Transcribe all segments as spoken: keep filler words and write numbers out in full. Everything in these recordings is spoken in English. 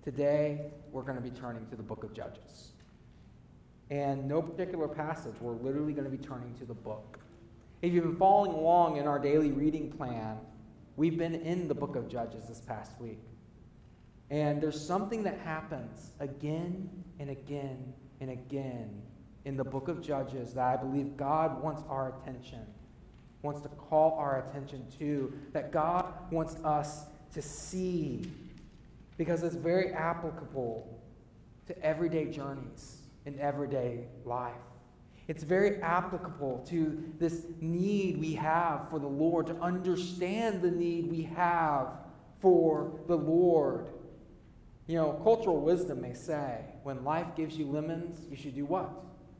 Today, we're going to be turning to the book of Judges. And no particular passage, we're literally going to be turning to the book. If you've been following along in our daily reading plan, we've been in the book of Judges this past week. And there's something that happens again and again and again in the book of Judges that I believe God wants our attention, wants to call our attention to, that God wants us to see, because it's very applicable to everyday journeys in everyday life. It's very applicable to this need we have for the Lord, to understand the need we have for the Lord. You know, cultural wisdom may say, when life gives you lemons, you should do what?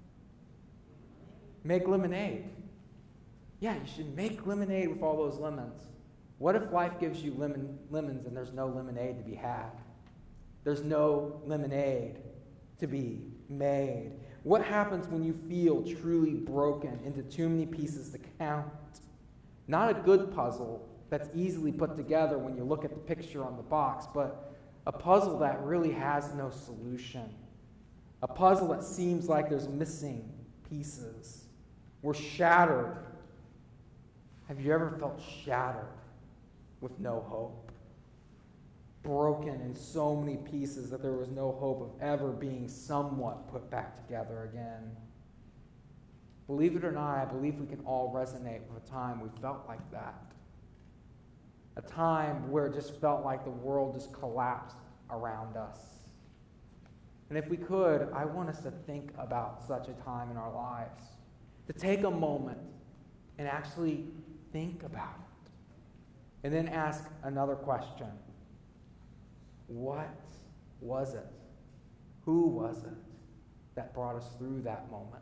Make lemonade. Yeah, you should make lemonade with all those lemons. What if life gives you lemon, lemons and there's no lemonade to be had? There's no lemonade to be made. What happens when you feel truly broken into too many pieces to count? Not a good puzzle that's easily put together when you look at the picture on the box, but a puzzle that really has no solution. A puzzle that seems like there's missing pieces. We're shattered. Have you ever felt shattered with no hope? Broken in so many pieces that there was no hope of ever being somewhat put back together again. Believe it or not, I believe we can all resonate with a time we felt like that. A time where it just felt like the world just collapsed around us. And if we could, I want us to think about such a time in our lives. To take a moment and actually think about it. And then ask another question. What was it? Who was it that brought us through that moment?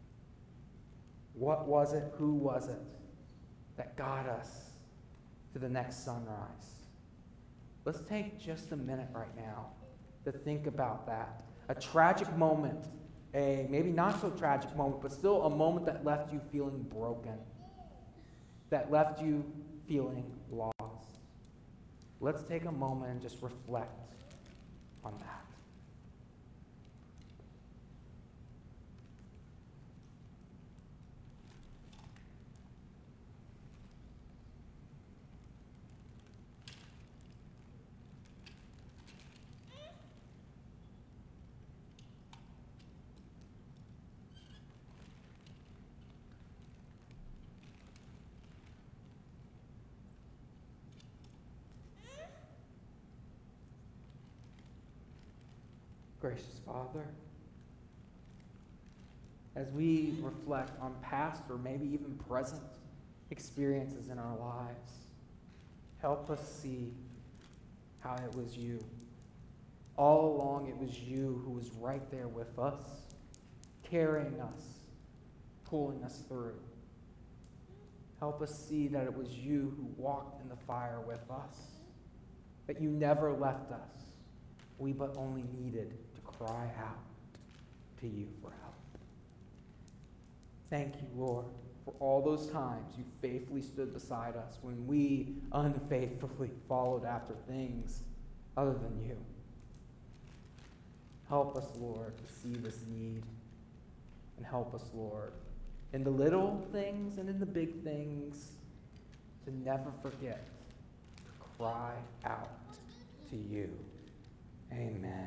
What was it? Who was it that got us to the next sunrise? Let's take just a minute right now to think about that. A tragic moment, a maybe not so tragic moment, but still a moment that left you feeling broken, that left you feeling lost. Let's take a moment and just reflect on that. Gracious Father, as we reflect on past or maybe even present experiences in our lives, help us see how it was you. All along it was you who was right there with us, carrying us, pulling us through. Help us see that it was you who walked in the fire with us, that you never left us. We but only needed to cry out to you for help. Thank you, Lord, for all those times you faithfully stood beside us when we unfaithfully followed after things other than you. Help us, Lord, to see this need. And help us, Lord, in the little things and in the big things, to never forget to cry out to you. Amen.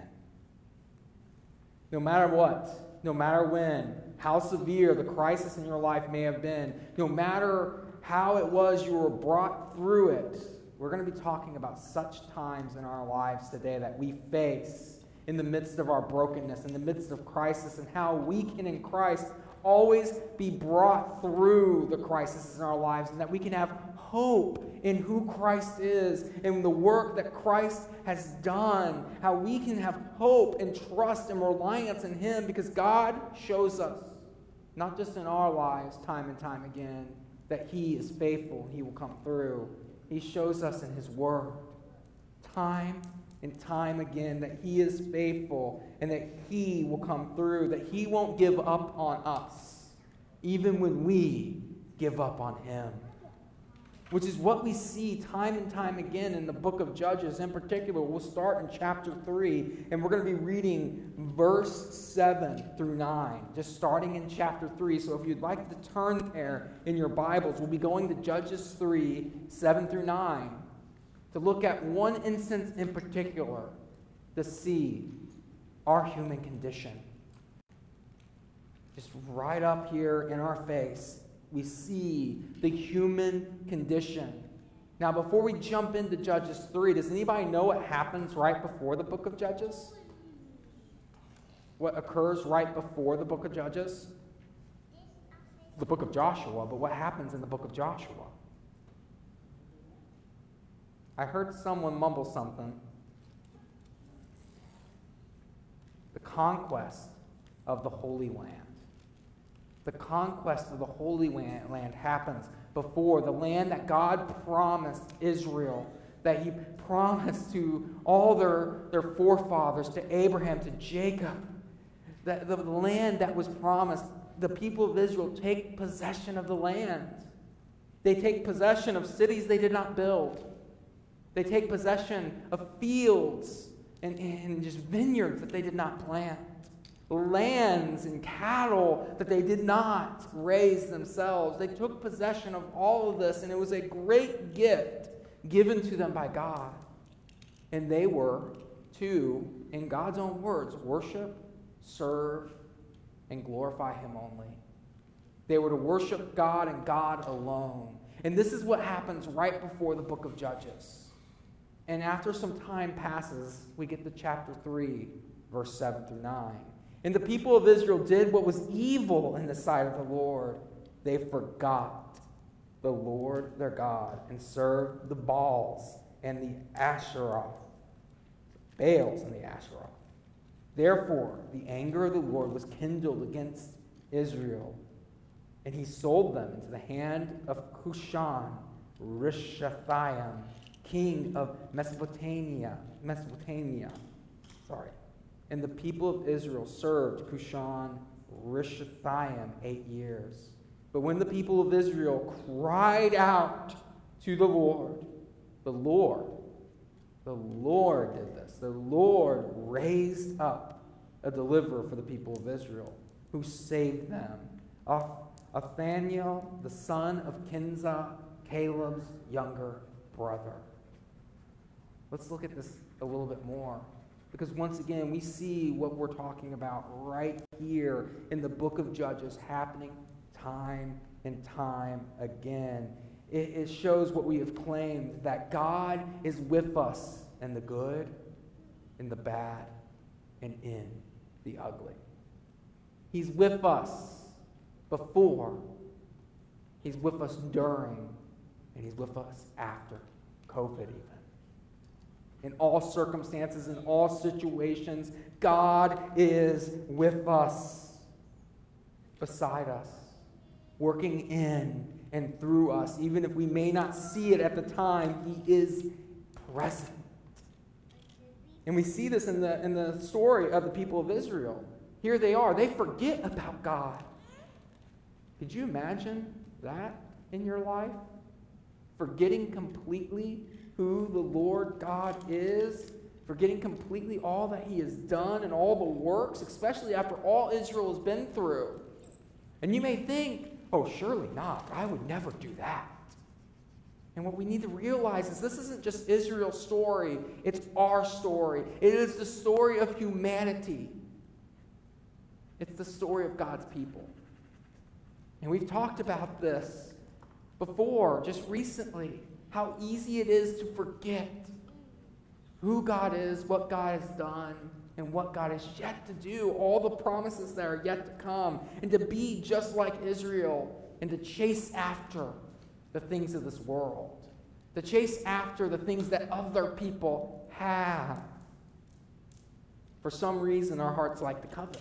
No matter what, no matter when, how severe the crisis in your life may have been, no matter how it was you were brought through it, we're going to be talking about such times in our lives today that we face in the midst of our brokenness, in the midst of crisis, and how we can in Christ always be brought through the crises in our lives, and that we can have hope in who Christ is and the work that Christ has done, how we can have hope and trust and reliance in him, because God shows us, not just in our lives time and time again, that he is faithful and he will come through. He shows us in his word time and time again that he is faithful and that he will come through, that he won't give up on us, even when we give up on him. which is what we see time and time again in the book of Judges. In particular, we'll start in chapter three, and we're going to be reading verse seven through nine, just starting in chapter three. So if you'd like to turn there in your Bibles, we'll be going to Judges three, seven through nine, to look at one instance in particular, to see our human condition. Just right up here in our face, we see the human condition. Now, before we jump into Judges three, does anybody know what happens right before the book of Judges? What occurs right before the book of Judges? The book of Joshua, but what happens in the book of Joshua? I heard someone mumble something. The conquest of the Holy Land. The conquest of the Holy Land happens before the land that God promised Israel, that he promised to all their, their forefathers, to Abraham, to Jacob. That the land that was promised, the people of Israel take possession of the land. They take possession of cities they did not build. They take possession of fields and, and just vineyards that they did not plant. Lands and cattle that they did not raise themselves. They took possession of all of this, and it was a great gift given to them by God. And they were to, in God's own words, worship, serve, and glorify him only. They were to worship God and God alone. And this is what happens right before the book of Judges. And after some time passes, we get to chapter three, verse seven through nine. And the people of Israel did what was evil in the sight of the Lord. They forgot the Lord their God and served the Baals and the Asherah, Baals and the Asherah. Therefore, the anger of the Lord was kindled against Israel, and he sold them into the hand of Cushan Rishathaim, king of Mesopotamia. Mesopotamia, sorry. And the people of Israel served Cushan Rishathaim eight years. But when the people of Israel cried out to the Lord, the Lord, the Lord did this. The Lord raised up a deliverer for the people of Israel who saved them. Othniel, the son of Kinzah, Caleb's younger brother. Let's look at this a little bit more. Because once again, we see what we're talking about right here in the book of Judges happening time and time again. It, it shows what we have claimed, that God is with us in the good, in the bad, and in the ugly. He's with us before, he's with us during, and he's with us after COVID even. In all circumstances, in all situations, God is with us, beside us, working in and through us. Even if we may not see it at the time, he is present. And we see this in the, in the story of the people of Israel. Here they are. They forget about God. Could you imagine that in your life? Forgetting completely who the Lord God is, forgetting completely all that he has done and all the works, especially after all Israel has been through. And you may think, oh, surely not. I would never do that. And what we need to realize is this isn't just Israel's story. It's our story. It is the story of humanity. It's the story of God's people. And we've talked about this before, just recently. How easy it is to forget who God is, what God has done, and what God has yet to do, all the promises that are yet to come, and to be just like Israel, and to chase after the things of this world, to chase after the things that other people have. For some reason, our hearts like to covet.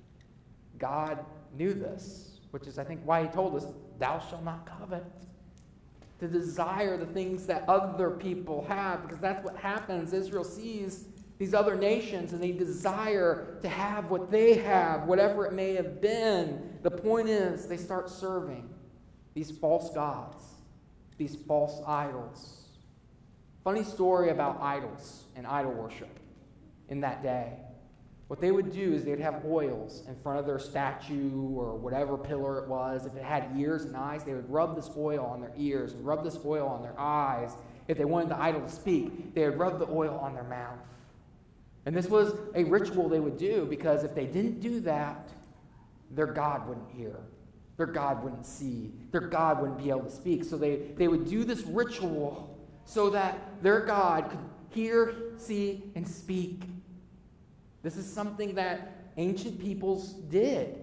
God knew this, which is, I think, why he told us, thou shalt not covet. To desire the things that other people have, because that's what happens. Israel sees these other nations and they desire to have what they have, whatever it may have been. The point is, they start serving these false gods. these false idols. Funny story about idols and idol worship in that day. What they would do is they'd have oils in front of their statue or whatever pillar it was. If it had ears and eyes, they would rub this oil on their ears and rub this oil on their eyes. If they wanted the idol to speak, they would rub the oil on their mouth. And this was a ritual they would do because if they didn't do that, their God wouldn't hear. Their God wouldn't see. Their God wouldn't be able to speak. So they, they would do this ritual so that their God could hear, see, and speak. This is something that ancient peoples did.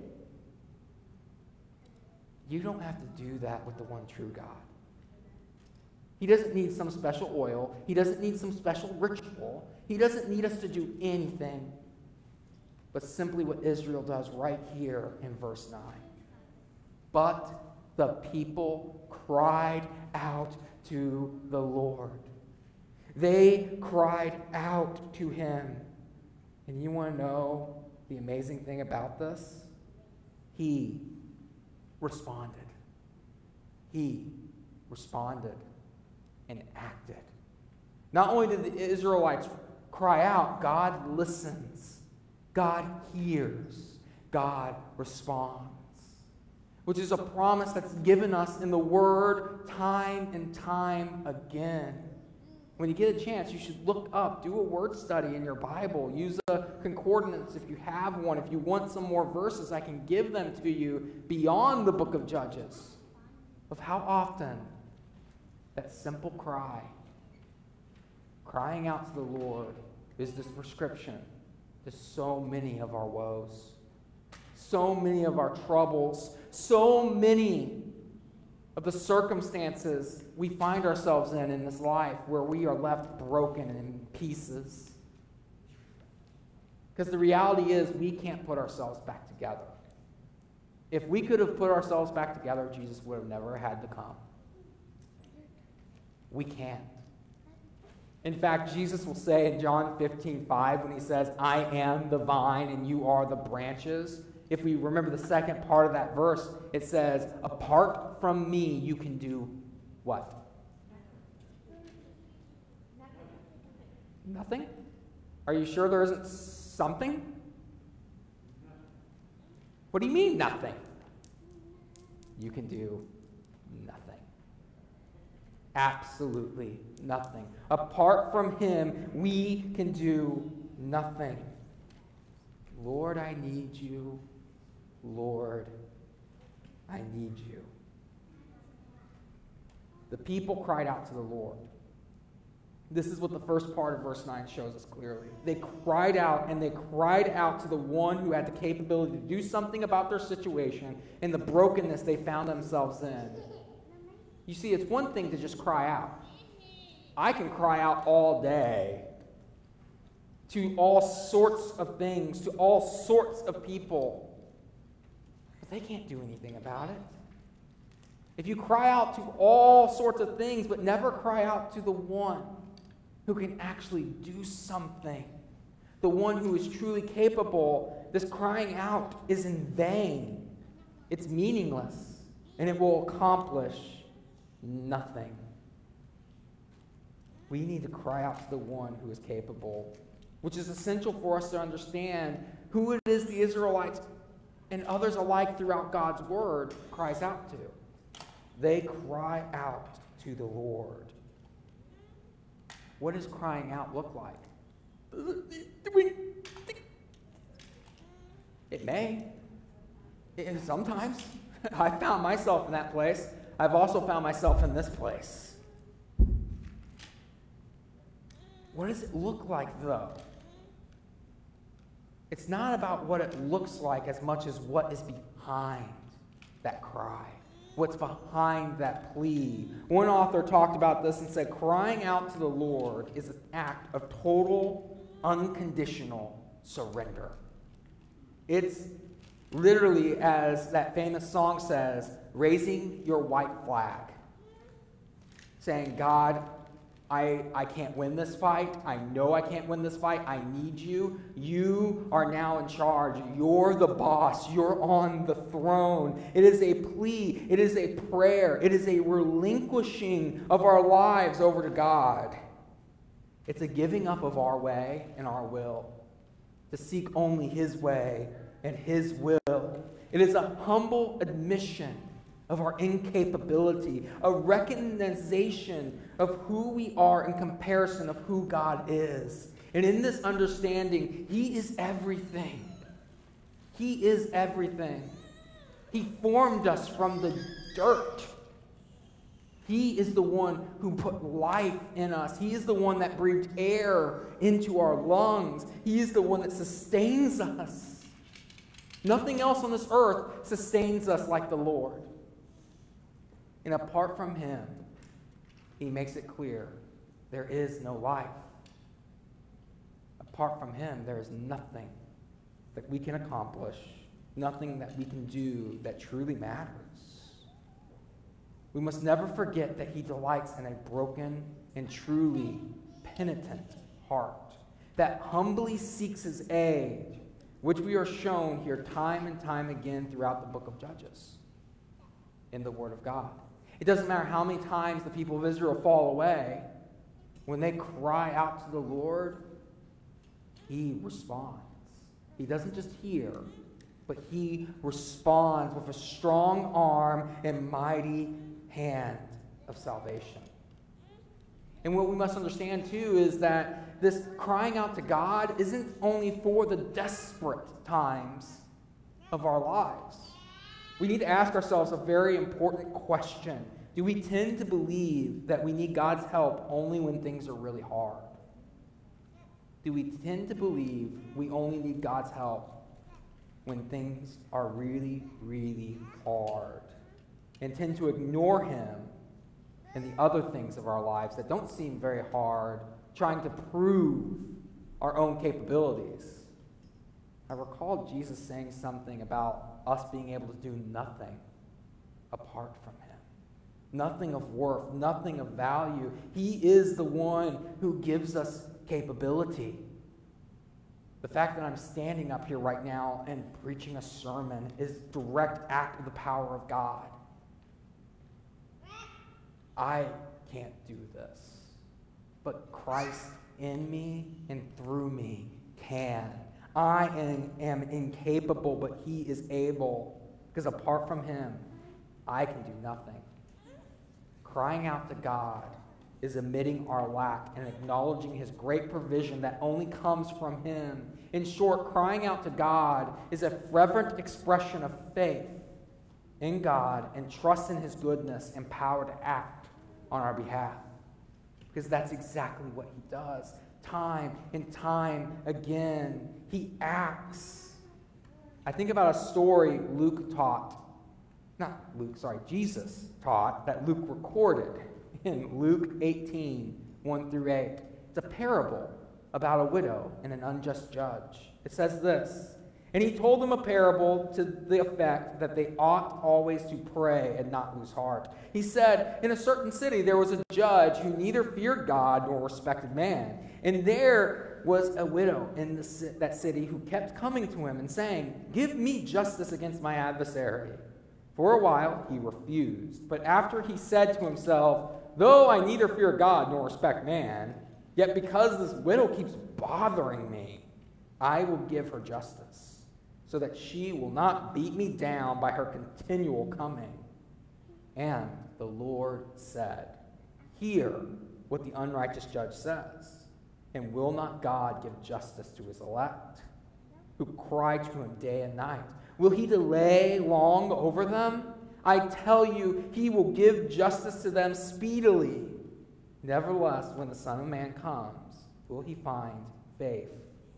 You don't have to do that with the one true God. He doesn't need some special oil. He doesn't need some special ritual. He doesn't need us to do anything but simply what Israel does right here in verse nine. But the people cried out to the Lord. They cried out to him. And you want to know the amazing thing about this? He responded. He responded and acted. Not only did the Israelites cry out, God listens. God hears. God responds. Which is a promise that's given us in the Word time and time again. When you get a chance, you should look up, do a word study in your Bible. Use a concordance if you have one. If you want some more verses, I can give them to you beyond the book of Judges of how often that simple cry, crying out to the Lord, is this prescription to so many of our woes, so many of our troubles, so many of the circumstances we find ourselves in in this life where we are left broken in pieces. Because the reality is we can't put ourselves back together. If we could have put ourselves back together, Jesus would have never had to come. We can't. In fact, Jesus will say in John fifteen five when he says, I am the vine and you are the branches. If we remember the second part of that verse, it says, apart from me, you can do what? Nothing? Are you sure there isn't something? What do you mean, nothing? You can do nothing. Absolutely nothing. Apart from him, we can do nothing. Lord, I need you. Lord, I need you. The people cried out to the Lord. This is what the first part of verse nine shows us clearly. They cried out, and they cried out to the one who had the capability to do something about their situation and the brokenness they found themselves in. You see, it's one thing to just cry out. I can cry out all day to all sorts of things, to all sorts of people. But they can't do anything about it. If you cry out to all sorts of things, but never cry out to the one who can actually do something, the one who is truly capable, this crying out is in vain. It's meaningless, and it will accomplish nothing. We need to cry out to the one who is capable, which is essential for us to understand who it is the Israelites and others alike throughout God's word cries out to. They cry out to the Lord. What does crying out look like? It may. It, sometimes. I found myself in that place. I've also found myself in this place. What does it look like, though? It's not about what it looks like as much as what is behind that cry. What's behind that plea. One author talked about this and said, crying out to the Lord is an act of total, unconditional surrender. It's literally, as that famous song says, raising your white flag, saying, God, I, I can't win this fight. I know I can't win this fight. I need you. You are now in charge. You're the boss. You're on the throne. It is a plea. It is a prayer. It is a relinquishing of our lives over to God. It's a giving up of our way and our will to seek only His way and His will. It is a humble admission of our incapability, a recognition of who we are in comparison of who God is. And in this understanding, He is everything. He is everything. He formed us from the dirt. He is the one who put life in us. He is the one that breathed air into our lungs. He is the one that sustains us. Nothing else on this earth sustains us like the Lord. And apart from Him, He makes it clear there is no life. Apart from Him, there is nothing that we can accomplish, nothing that we can do that truly matters. We must never forget that He delights in a broken and truly penitent heart that humbly seeks His aid, which we are shown here time and time again throughout the book of Judges in the Word of God. It doesn't matter how many times the people of Israel fall away. When they cry out to the Lord, He responds. He doesn't just hear, but He responds with a strong arm and mighty hand of salvation. And what we must understand, too, is that this crying out to God isn't only for the desperate times of our lives. We need to ask ourselves a very important question. Do we tend to believe that we need God's help only when things are really hard? Do we tend to believe we only need God's help when things are really, really hard? And tend to ignore Him and the other things of our lives that don't seem very hard, trying to prove our own capabilities? I recall Jesus saying something about us being able to do nothing apart from Him. Nothing of worth, nothing of value. He is the one who gives us capability. The fact that I'm standing up here right now and preaching a sermon is a direct act of the power of God. I can't do this, but Christ in me and through me can. I am, am incapable, but He is able, because apart from Him, I can do nothing. Crying out to God is admitting our lack and acknowledging His great provision that only comes from Him. In short, crying out to God is a reverent expression of faith in God and trust in His goodness and power to act on our behalf. Because that's exactly what He does. Time and time again, He acts. I think about a story Luke taught. Not Luke, sorry, Jesus taught that Luke recorded in Luke eighteen, one through eight. It's a parable about a widow and an unjust judge. It says this, and He told them a parable to the effect that they ought always to pray and not lose heart. He said, in a certain city there was a judge who neither feared God nor respected man. And there was a widow in the, that city who kept coming to him and saying, give me justice against my adversary. For a while he refused, but after he said to himself, though I neither fear God nor respect man, yet because this widow keeps bothering me, I will give her justice, so that she will not beat me down by her continual coming. And the Lord said, hear what the unrighteous judge says, and will not God give justice to His elect, who cry to Him day and night? Will He delay long over them? I tell you, He will give justice to them speedily. Nevertheless, when the Son of Man comes, will He find faith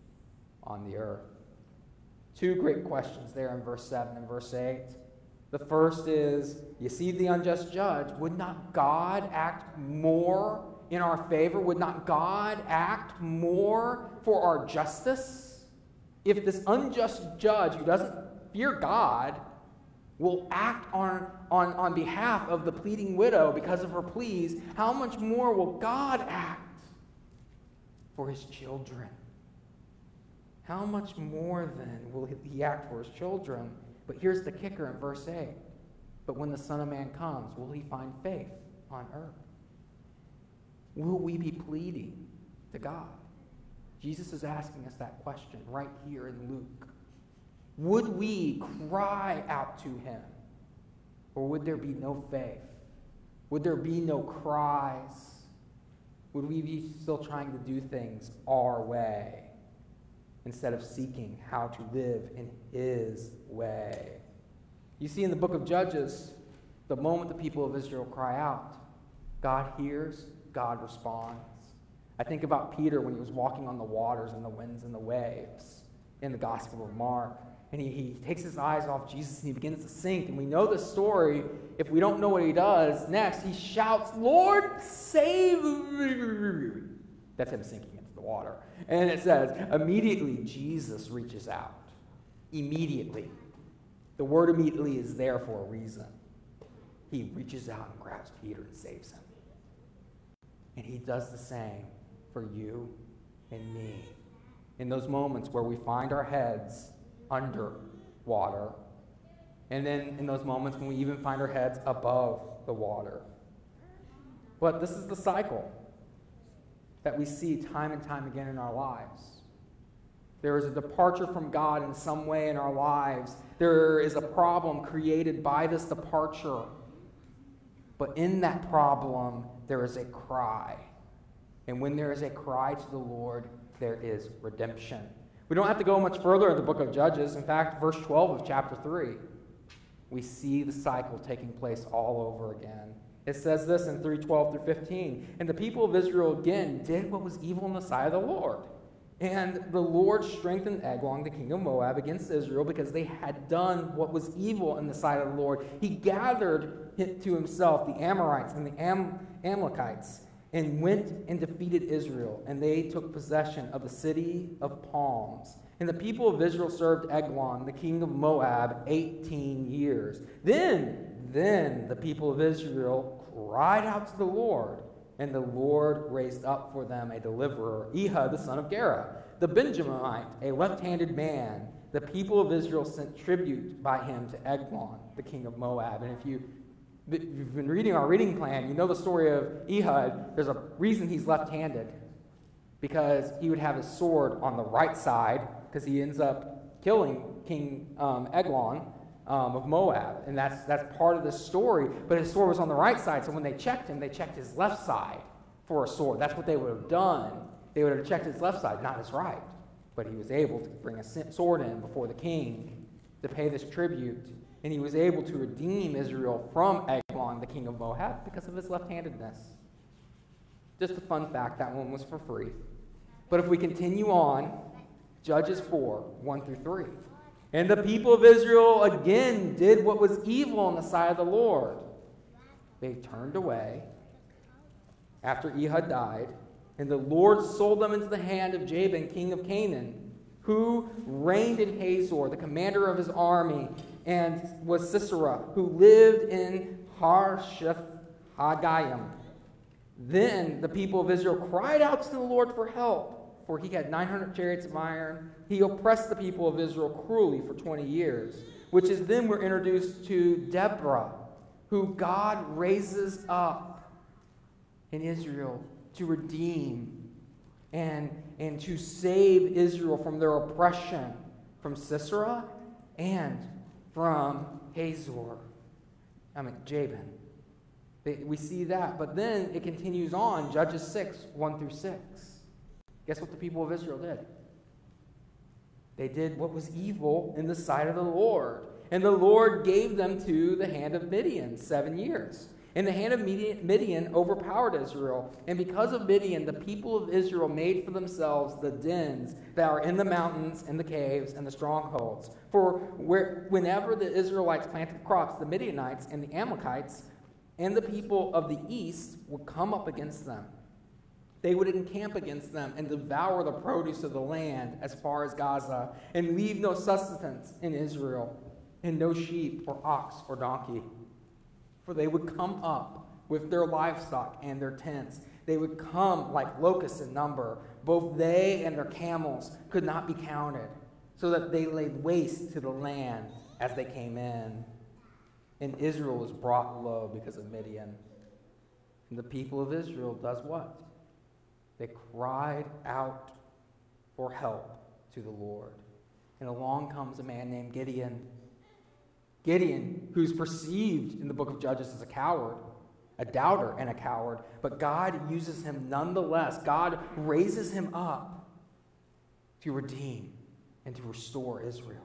on the earth? Two great questions there in verse seven and verse eight. The first is, you see the unjust judge. Would not God act more in our favor? Would not God act more for our justice? If this unjust judge who doesn't fear God will act on, on, on behalf of the pleading widow because of her pleas, how much more will God act for his children? How much more then will he act for his children? But here's the kicker in verse eight. But when the Son of Man comes, will he find faith on earth? Will we be pleading to God? Jesus is asking us that question right here in Luke. Would we cry out to him? Or would there be no faith? Would there be no cries? Would we be still trying to do things our way instead of seeking how to live in his way? You see, in the book of Judges, the moment the people of Israel cry out, God hears, God responds. I think about Peter when he was walking on the waters and the winds and the waves in the Gospel of Mark. And he, he takes his eyes off Jesus and he begins to sink. And we know the story. If we don't know what he does next, he shouts, Lord, save me. That's him sinking into the water. And it says, immediately Jesus reaches out. Immediately. The word immediately is there for a reason. He reaches out and grabs Peter and saves him. And he does the same for you and me. In those moments where we find our heads under water, and then in those moments when we even find our heads above the water. But this is the cycle that we see time and time again in our lives. There is a departure from God in some way in our lives. There is a problem created by this departure. But in that problem, there is a cry. And when there is a cry to the Lord, there is redemption. We don't have to go much further in the book of Judges. In fact, verse twelve of chapter three, we see the cycle taking place all over again. It says this in three twelve through fifteen. And the people of Israel again did what was evil in the sight of the Lord. And the Lord strengthened Eglon, the king of Moab, against Israel because they had done what was evil in the sight of the Lord. He gathered to himself the Amorites and the Am- Amalekites and went and defeated Israel. And they took possession of the city of palms. And the people of Israel served Eglon, the king of Moab, eighteen years. Then, then the people of Israel cried out to the Lord. And the Lord raised up for them a deliverer, Ehud, the son of Gera, the Benjaminite, a left-handed man. The people of Israel sent tribute by him to Eglon, the king of Moab. And if you, if you've been reading our reading plan, you know the story of Ehud. There's a reason he's left-handed. Because he would have his sword on the right side, because he ends up killing King um, Eglon. Um, of Moab, and that's that's part of the story, but his sword was on the right side, so when they checked him, they checked his left side for a sword. That's what they would have done. They would have checked his left side, not his right, but he was able to bring a sword in before the king to pay this tribute, and he was able to redeem Israel from Eglon, the king of Moab, because of his left-handedness. Just a fun fact, that one was for free. But if we continue on, Judges four, one through three. And the people of Israel again did what was evil in the sight of the Lord. They turned away after Ehud died, and the Lord sold them into the hand of Jabin, king of Canaan, who reigned in Hazor, the commander of his army, and was Sisera, who lived in Harosheth Haggayim. Then the people of Israel cried out to the Lord for help, for he had nine hundred chariots of iron. He oppressed the people of Israel cruelly for twenty years, which is then we're introduced to Deborah, who God raises up in Israel to redeem and, and to save Israel from their oppression from Sisera and from Hazor. I mean, Jabin. They, we see that, but then it continues on, Judges six, one through six. Guess what the people of Israel did? They did what was evil in the sight of the Lord. And the Lord gave them to the hand of Midian seven years. And the hand of Midian, Midian overpowered Israel. And because of Midian, the people of Israel made for themselves the dens that are in the mountains and the caves and the strongholds. For where, whenever the Israelites planted crops, the Midianites and the Amalekites and the people of the east would come up against them. They would encamp against them and devour the produce of the land as far as Gaza and leave no sustenance in Israel. and no sheep or ox or donkey. For they would come up with their livestock and their tents. They would come like locusts in number. Both they and their camels could not be counted, so that they laid waste to the land as they came in. And Israel was brought low because of Midian. And the people of Israel does what? They cried out for help to the Lord. And along comes a man named Gideon. Gideon, who's perceived in the book of Judges as a coward, a doubter and a coward, but God uses him nonetheless. God raises him up to redeem and to restore Israel.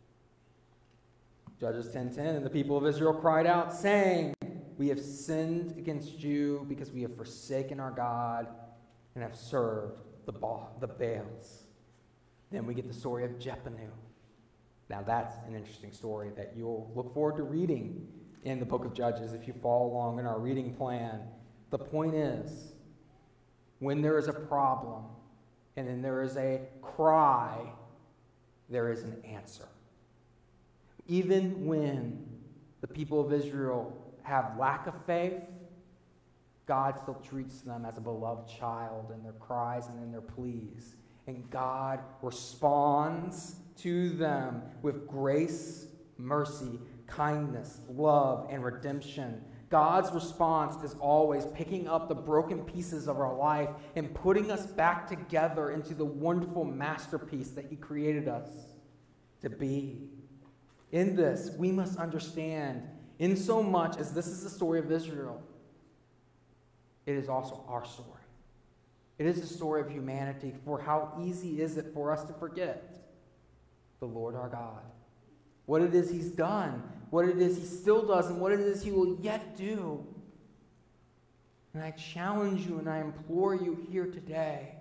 Judges ten ten, and the people of Israel cried out, saying, we have sinned against you because we have forsaken our God and have served the, ba- the Baals. Then we get the story of Jephunneh. Now that's an interesting story that you'll look forward to reading in the book of Judges if you follow along in our reading plan. The point is, when there is a problem and then there is a cry, there is an answer. Even when the people of Israel have lack of faith, God still treats them as a beloved child in their cries and in their pleas. And God responds to them with grace, mercy, kindness, love, and redemption. God's response is always picking up the broken pieces of our life and putting us back together into the wonderful masterpiece that He created us to be. In this, we must understand, in so much as this is the story of Israel, it is also our story. It is the story of humanity. For how easy is it for us to forget the Lord our God? What it is He's done, what it is He still does, and what it is He will yet do. And I challenge you and I implore you here today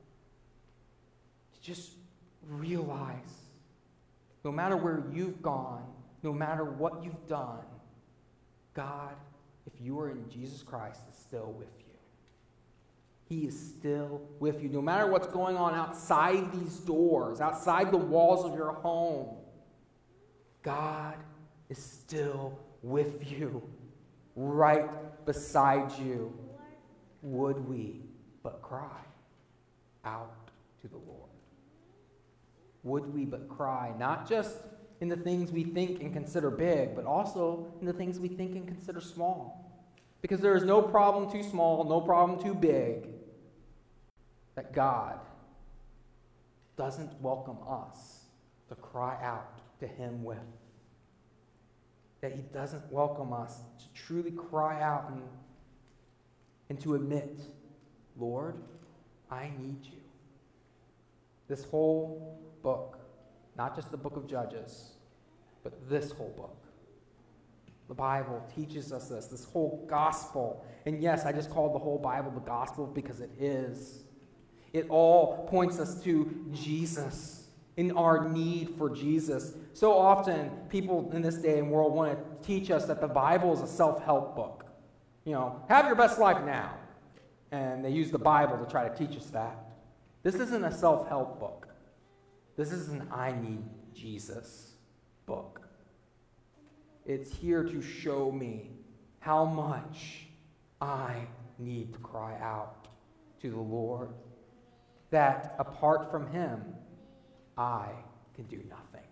to just realize, no matter where you've gone, no matter what you've done, God, if you are in Jesus Christ, is still with you. He is still with you. No matter what's going on outside these doors, outside the walls of your home, God is still with you, right beside you. Would we but cry out to the Lord? Would we but cry, not just in the things we think and consider big, but also in the things we think and consider small. Because there is no problem too small, no problem too big, that God doesn't welcome us to cry out to Him with. That He doesn't welcome us to truly cry out and, and to admit, Lord, I need you. This whole book, not just the book of Judges, but this whole book. The Bible teaches us this, this whole gospel. And yes, I just called the whole Bible the gospel because it is. It all points us to Jesus, in our need for Jesus. So often, people in this day and world want to teach us that the Bible is a self-help book. You know, have your best life now. And they use the Bible to try to teach us that. This isn't a self-help book. This is an I need Jesus book. It's here to show me how much I need to cry out to the Lord. That apart from Him, I can do nothing.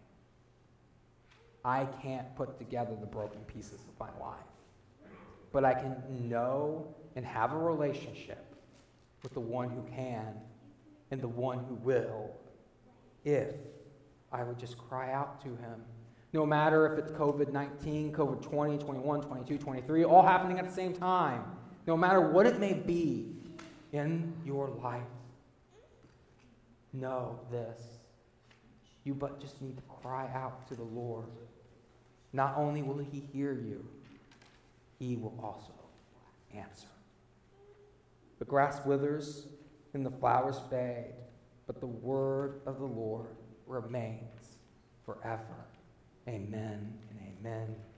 I can't put together the broken pieces of my life. But I can know and have a relationship with the one who can and the one who will, if I would just cry out to Him. No matter if it's covid nineteen, covid twenty, twenty-one, twenty-two, twenty-three, all happening at the same time. No matter what it may be in your life, know this. You but just need to cry out to the Lord. Not only will He hear you, He will also answer. The grass withers and the flowers fade, but the word of the Lord remains forever. Amen and amen.